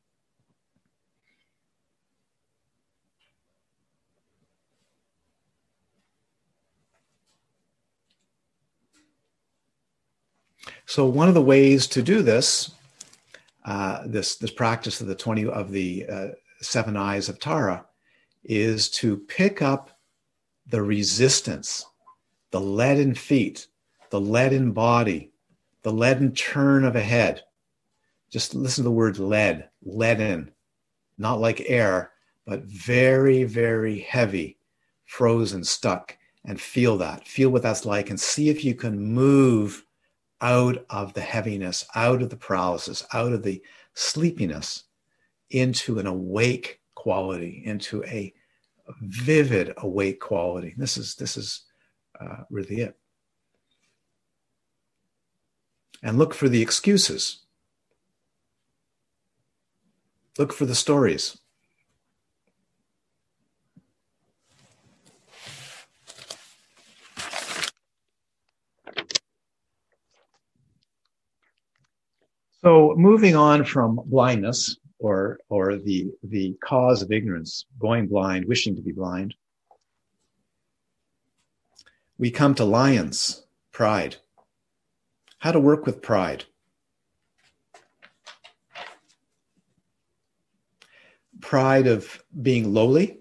So one of the ways to do this, uh, this this practice of the twenty of the uh, seven eyes of Tara, is to pick up the resistance, the leaden feet, the leaden body, the leaden turn of a head. Just listen to the word lead, leaden, not like air, but very, very heavy, frozen, stuck, and feel that. Feel what that's like and see if you can move out of the heaviness, out of the paralysis, out of the sleepiness into an awake quality, into a vivid awake quality. This is, this is uh, really it. And look for the excuses. Look for the stories. So moving on from blindness or or the the cause of ignorance, going blind, wishing to be blind, we come to lions, pride. How to work with pride. Pride of being lowly,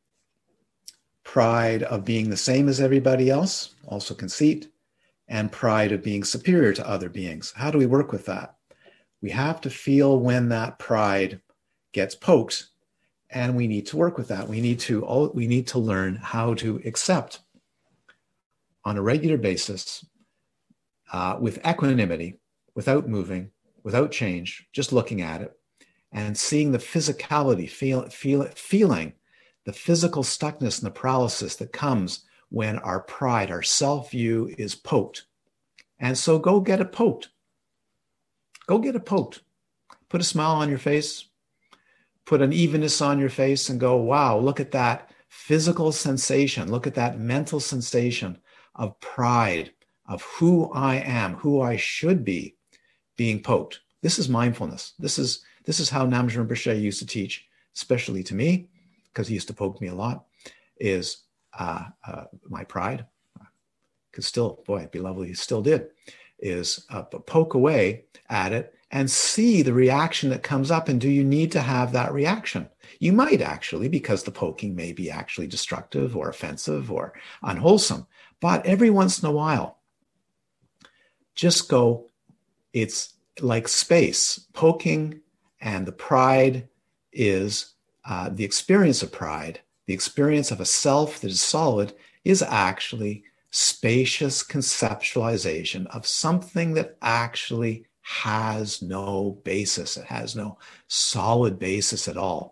pride of being the same as everybody else, also conceit, and pride of being superior to other beings. How do we work with that? We have to feel when that pride gets poked, and we need to work with that. We need to, we need to learn how to accept on a regular basis, uh, with equanimity, without moving, without change, just looking at it, and seeing the physicality, feel, feel, feeling the physical stuckness and the paralysis that comes when our pride, our self-view is poked. And so go get it poked. Go get it poked. Put a smile on your face, put an evenness on your face and go, wow, look at that physical sensation. Look at that mental sensation of pride, of who I am, who I should be being poked. This is mindfulness. This is, this is how Namjin Rinpoche used to teach, especially to me, because he used to poke me a lot, is uh, uh, my pride. Because still, boy, it'd be lovely, he still did, is uh, poke away at it and see the reaction that comes up. And do you need to have that reaction? You might actually, because the poking may be actually destructive or offensive or unwholesome. But every once in a while, just go, it's like space. Poking and the pride is uh, the experience of pride, the experience of a self that is solid is actually spacious conceptualization of something that actually has no basis. It has no solid basis at all.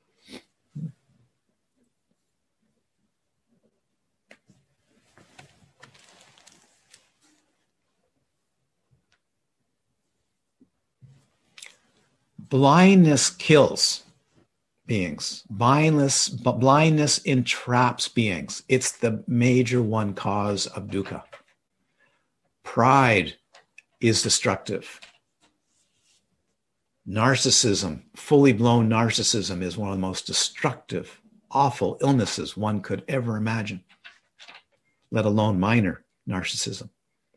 Blindness kills beings. Blindness, blindness entraps beings. It's the major one cause of dukkha. Pride is destructive. Narcissism, fully blown narcissism, is one of the most destructive, awful illnesses one could ever imagine, let alone minor narcissism.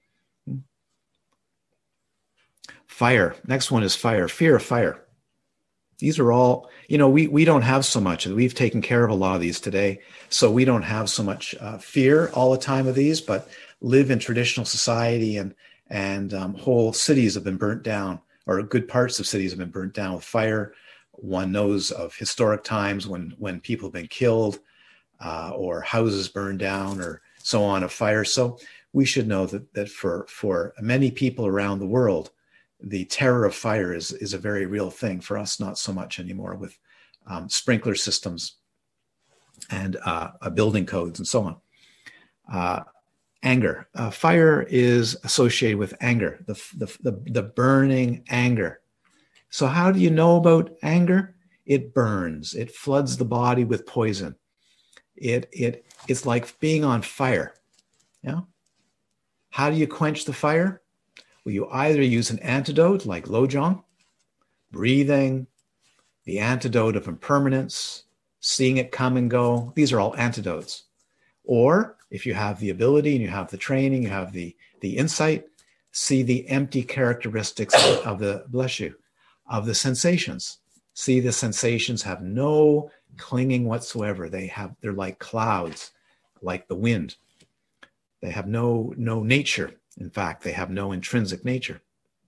Fire. Next one is fire. Fear of fire. These are all, you know, we, we don't have so much. We've taken care of a lot of these today. So we don't have so much uh, fear all the time of these, but live in traditional society, and, and um, whole cities have been burnt down, or good parts of cities have been burnt down with fire. One knows of historic times when, when people have been killed uh, or houses burned down or so on of fire. So we should know that, that for, for many people around the world, the terror of fire is, is a very real thing. For us, not so much anymore, with um, sprinkler systems and uh, uh, building codes and so on. Uh, anger. Uh, fire is associated with anger, the, the, the, the burning anger. So how do you know about anger? It burns. It floods the body with poison. It, it, it's like being on fire. Yeah? How do you quench the fire? Well, you either use an antidote like Lojong, breathing, the antidote of impermanence, seeing it come and go. These are all antidotes. Or if you have the ability and you have the training, you have the, the insight, see the empty characteristics of the, bless you, of the sensations. See the sensations have no clinging whatsoever. They have, they're like clouds, like the wind. They have no, no nature. In fact, they have no intrinsic nature.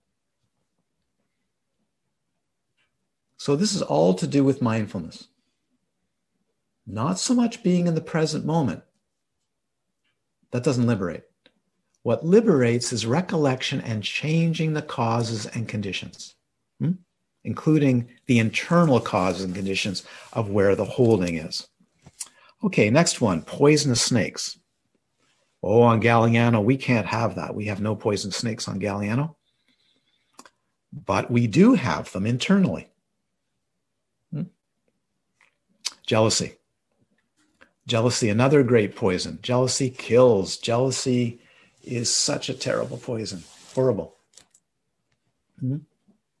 So this is all to do with mindfulness. Not so much being in the present moment. That doesn't liberate. What liberates is recollection and changing the causes and conditions, hmm? including the internal causes and conditions of where the holding is. Okay, next one, poisonous snakes. Oh, on Galliano, we can't have that. We have no poison snakes on Galliano. But we do have them internally. Hmm? Jealousy. Jealousy, another great poison. Jealousy kills. Jealousy is such a terrible poison. Horrible. Hmm?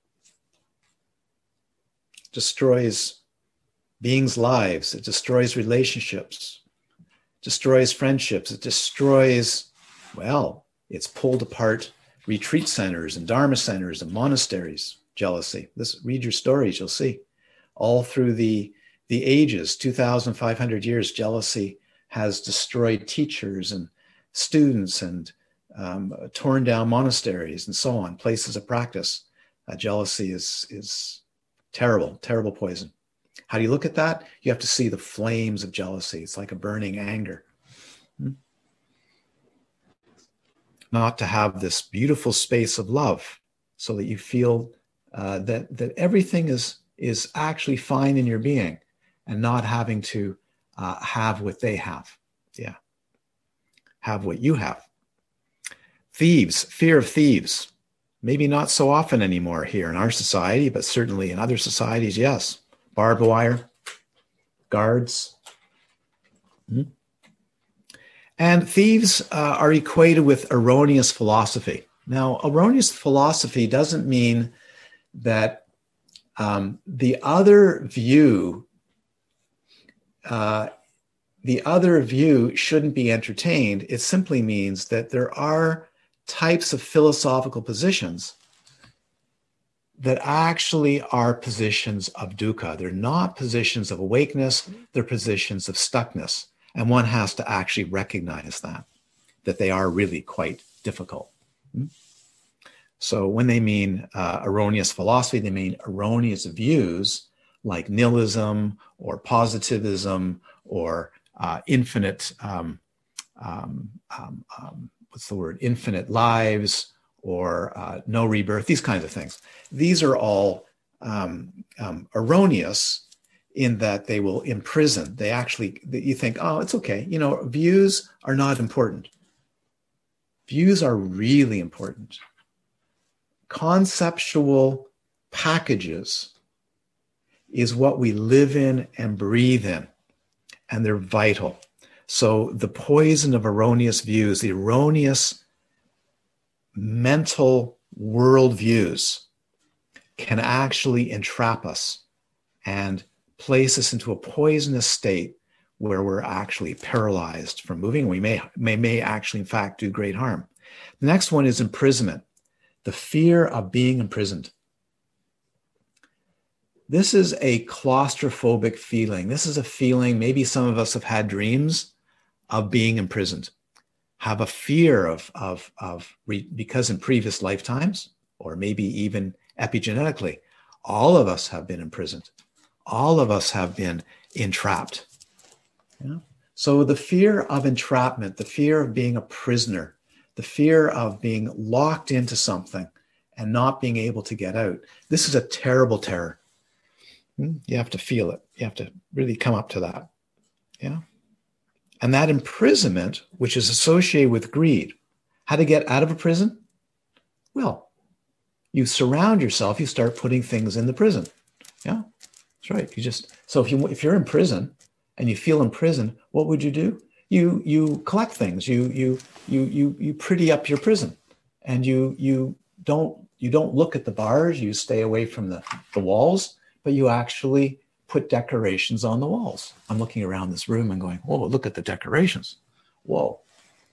destroys beings' lives. It destroys relationships, destroys friendships. It destroys, well, it's pulled apart retreat centers and dharma centers and monasteries. Jealousy. This, read your stories, you'll see. All through the, the ages, two thousand five hundred years, jealousy has destroyed teachers and students and um, torn down monasteries and so on, places of practice. Uh, jealousy is, is terrible, terrible poison. How do you look at that? You have to see the flames of jealousy. It's like a burning anger. Hmm? Not to have this beautiful space of love so that you feel uh, that, that everything is, is actually fine in your being and not having to uh, have what they have. Yeah. Have what you have. Thieves, fear of thieves. Maybe not so often anymore here in our society, but certainly in other societies, yes. Barbed wire, guards. Hmm. And thieves uh, are equated with erroneous philosophy. Now, erroneous philosophy doesn't mean that um, the other view, uh, the other view shouldn't be entertained. It simply means that there are types of philosophical positions that actually are positions of dukkha. They're not positions of awakeness, they're positions of stuckness. And one has to actually recognize that, that they are really quite difficult. So when they mean uh, erroneous philosophy, they mean erroneous views like nihilism or positivism or uh, infinite, um, um, um, um, what's the word, infinite lives or uh, no rebirth, these kinds of things. These are all um, um, erroneous in that they will imprison. They actually, you think, oh, it's okay. You know, views are not important. Views are really important. Conceptual packages is what we live in and breathe in, and they're vital. So the poison of erroneous views, the erroneous mental worldviews can actually entrap us and place us into a poisonous state where we're actually paralyzed from moving. We may, may, may actually, in fact, do great harm. The next one is imprisonment, the fear of being imprisoned. This is a claustrophobic feeling. This is a feeling, maybe some of us have had dreams of being imprisoned, have a fear of, of, of re, because in previous lifetimes, or maybe even epigenetically, all of us have been imprisoned. All of us have been entrapped. Yeah? So the fear of entrapment, the fear of being a prisoner, the fear of being locked into something and not being able to get out, this is a terrible terror. You have to feel it. You have to really come up to that. Yeah. And that imprisonment, which is associated with greed, how to get out of a prison? Well, you surround yourself, you start putting things in the prison. Yeah, that's right. You just, so if you, if you're in prison and you feel in prison, what would you do? You, you collect things, you, you, you, you, you pretty up your prison, and you, you don't, you don't look at the bars, you stay away from the, the walls, but you actually put decorations on the walls. I'm looking around this room and going, whoa, look at the decorations. Whoa.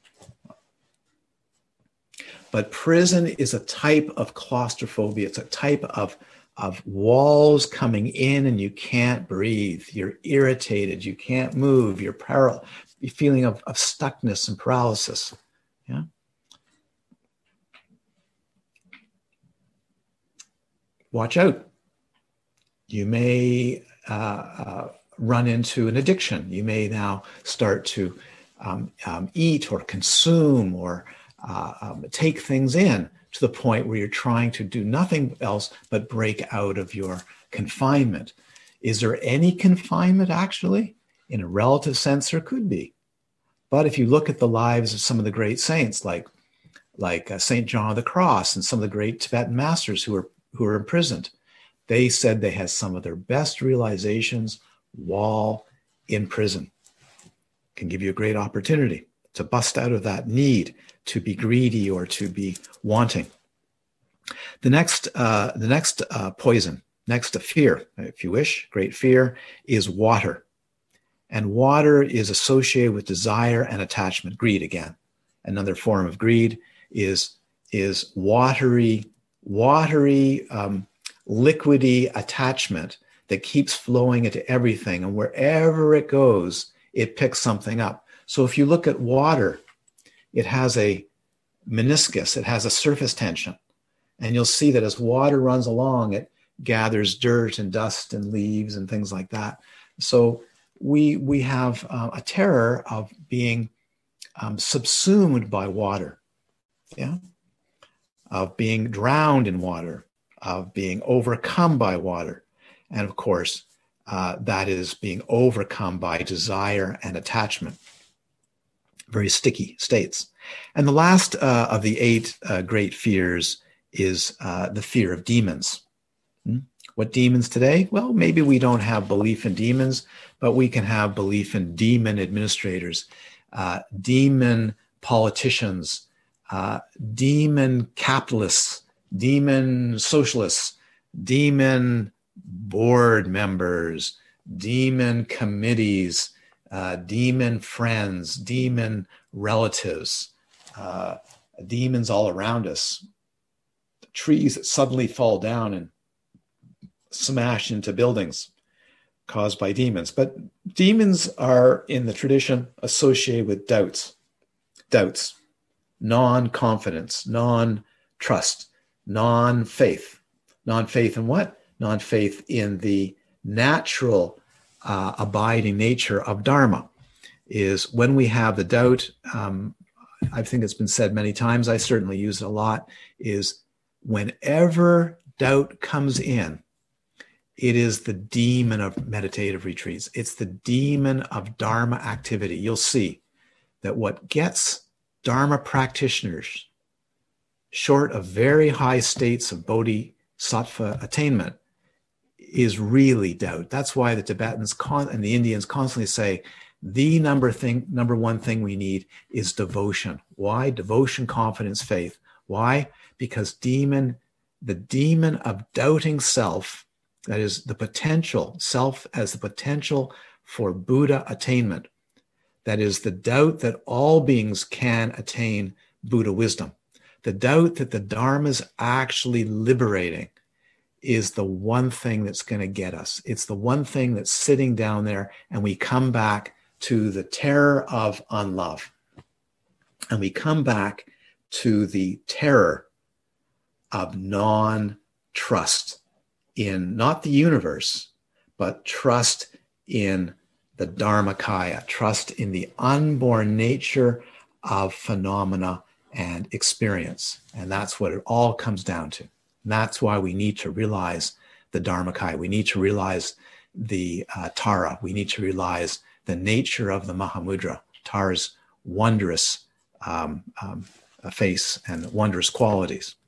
But prison is a type of claustrophobia. It's a type of, of walls coming in and you can't breathe. You're irritated. You can't move. You're paral- you're feeling of, of stuckness and paralysis. Yeah. Watch out. You may uh, uh, run into an addiction. You may now start to um, um, eat or consume or uh, um, take things in to the point where you're trying to do nothing else but break out of your confinement. Is there any confinement actually? In a relative sense, there could be. But if you look at the lives of some of the great saints, like, like uh, Saint John of the Cross and some of the great Tibetan masters who are, who are imprisoned, they said they had some of their best realizations while in prison. Can give you a great opportunity to bust out of that need to be greedy or to be wanting. The next, uh, the next uh, poison next to fear, if you wish, great fear, is water. And water is associated with desire and attachment, greed again. Another form of greed is, is watery, watery, um, liquidy attachment that keeps flowing into everything. And wherever it goes, it picks something up. So if you look at water, it has a meniscus, it has a surface tension. And you'll see that as water runs along, it gathers dirt and dust and leaves and things like that. So we, we have uh, a terror of being um, subsumed by water, yeah, of being drowned in water, of being overcome by water. And of course, uh, that is being overcome by desire and attachment. Very sticky states. And the last uh, of the eight uh, great fears is uh, the fear of demons. Hmm? What demons today? Well, maybe we don't have belief in demons, but we can have belief in demon administrators, uh, demon politicians, uh, demon capitalists, demon socialists, demon board members, demon committees, uh, demon friends, demon relatives, uh, demons all around us, trees that suddenly fall down and smash into buildings caused by demons. But demons are, in the tradition, associated with doubts, doubts, non-confidence, non-trust, non-faith. Non-faith in what? Non-faith in the natural uh, abiding nature of Dharma. Is when we have the doubt, um, I think it's been said many times, I certainly use it a lot, is whenever doubt comes in, it is the demon of meditative retreats. It's the demon of Dharma activity. You'll see that what gets Dharma practitioners short of very high states of bodhisattva attainment is really doubt. That's why the Tibetans con- and the Indians constantly say, the number thing, number one thing we need is devotion. Why? Devotion, confidence, faith. Why? Because demon, the demon of doubting self, that is the potential, self as the potential for Buddha attainment. That is the doubt that all beings can attain Buddha wisdom. The doubt that the Dharma is actually liberating is the one thing that's going to get us. It's the one thing that's sitting down there, and we come back to the terror of unlove. And we come back to the terror of non-trust in not the universe, but trust in the Dharmakaya, trust in the unborn nature of phenomena and experience. And that's what it all comes down to. And that's why we need to realize the Dharmakaya. We need to realize the uh, Tara. We need to realize the nature of the Mahamudra, Tara's wondrous um, um, face and wondrous qualities.